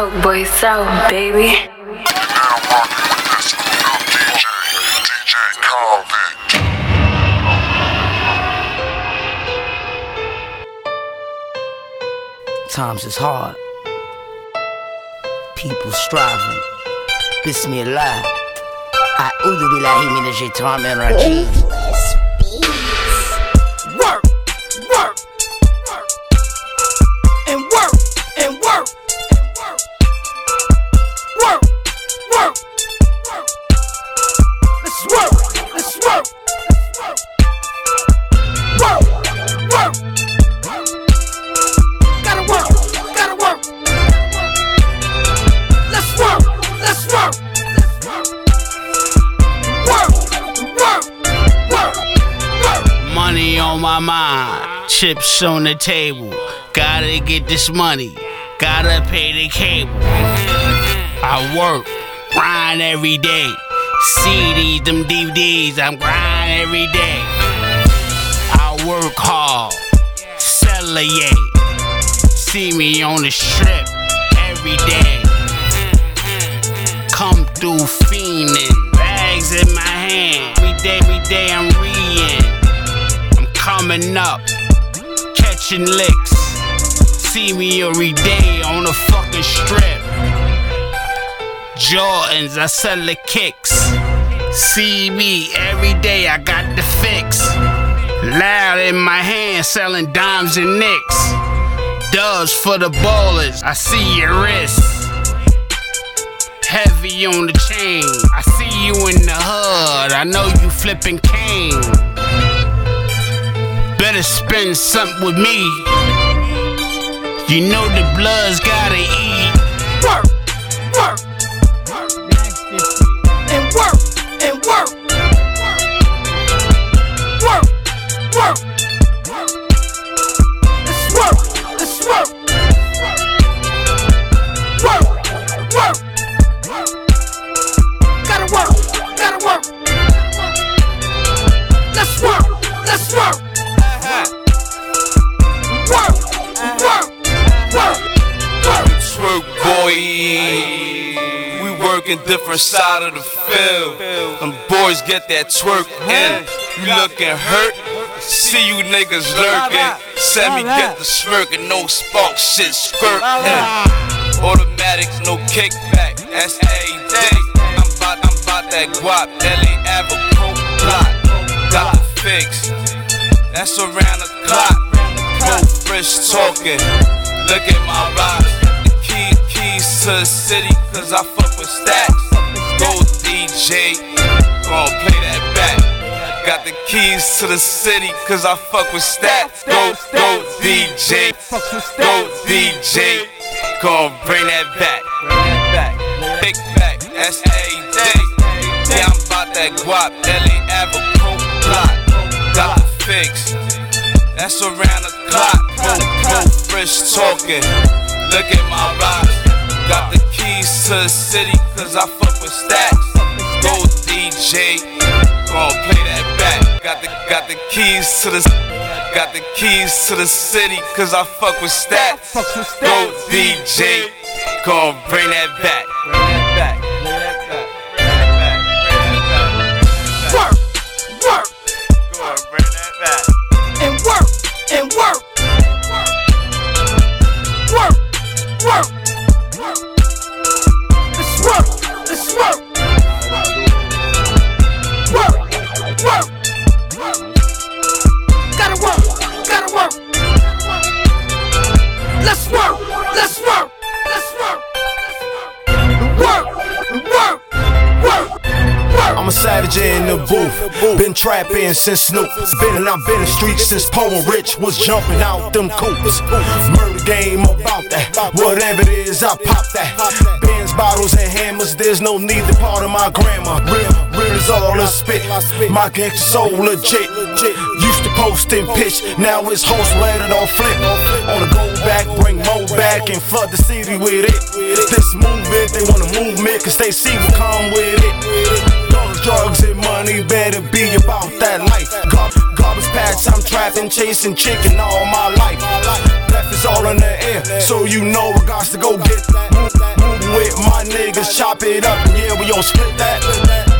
Coke boy sound, baby. Now rockin' with this hookup DJ Convict. Times is hard. People striving. Bismillah. A'udhu billahi minash shaitanir rajim. Work, work, work, and work, and work, work, work, work. Let's work, let's work, work, work. Gotta work, gotta work. Let's work, let's work. Money on my mind, chips on the table. Gotta get this money, gotta pay the cable. I work, grind every day. CDs, them DVDs, I'm grind every day. I work hard, sell a yay. See me on the strip every day. Come through fiending, bags in my hand. Every day I'm reading. Coming up, catching licks. See me every day on the fucking strip. Jordans, I sell the kicks. See me every day, I got the fix. Loud in my hand, selling dimes and nicks. Dubs for the ballers, I see your wrists. Heavy on the chain, I see you in the hood. I know you flipping cane. Better spend something with me. You know the blood's gotta eat. Work, work, work, and work, and work, work, work, work. Let's work, let's work, work, work. Gotta work, gotta work. Let's work, let's work. Twerk boy, we working different side of the field. Them boys get that twerk in. You looking hurt? See you niggas lurking. Send me get the smirk and no spark shit skirting. Automatics, no kickback. That's every day. I'm about that guap. LA Ave coke block. Got the fix. That's around the clock. No fresh talking. Look at my rocks. Keys to the city, cause I fuck with stacks. Go DJ, gon' play that back. Got the keys to the city, cause I fuck with stacks. Go DJ, go DJ, gon' bring that back. Big back, that's A day. Yeah, I'm about that guap. LA Ave coke block. Got the fix. That's around the clock. No fresh talking. Look at my rocks. Got the keys to the city, cause I fuck with stacks. Go DJ, gon' play that back. Got the keys to the city, cause I fuck with stacks. Go DJ, gon' bring that back. Work, work, Go and bring that back. and work, and work. Work, work, work. Let's work, let's work. Work, work, work. Gotta work, gotta work. Let's work, let's work, let's work. Work, work, work, work. I'm a savage in the booth. Been trapping since Snoop. Been in the streets since Poe and Rich was jumping out them coops. Murder game about that. Whatever it is, I pop that. Benz bottles and hammers. There's no need to part of my grandma. Real is all a spit. My gangster so legit. Used to post and pitch. Now it's host let it all flip. On the go back, bring more back and flood the city with it. This movement, they want a movement, cause they see what come with it. Drugs and money, better be about that life. Garbage patch, I'm trapping, chasing chicken all my life. Death is all in the air, so you know I got to go get that. niggas chop it up, and yeah, we gon' split that.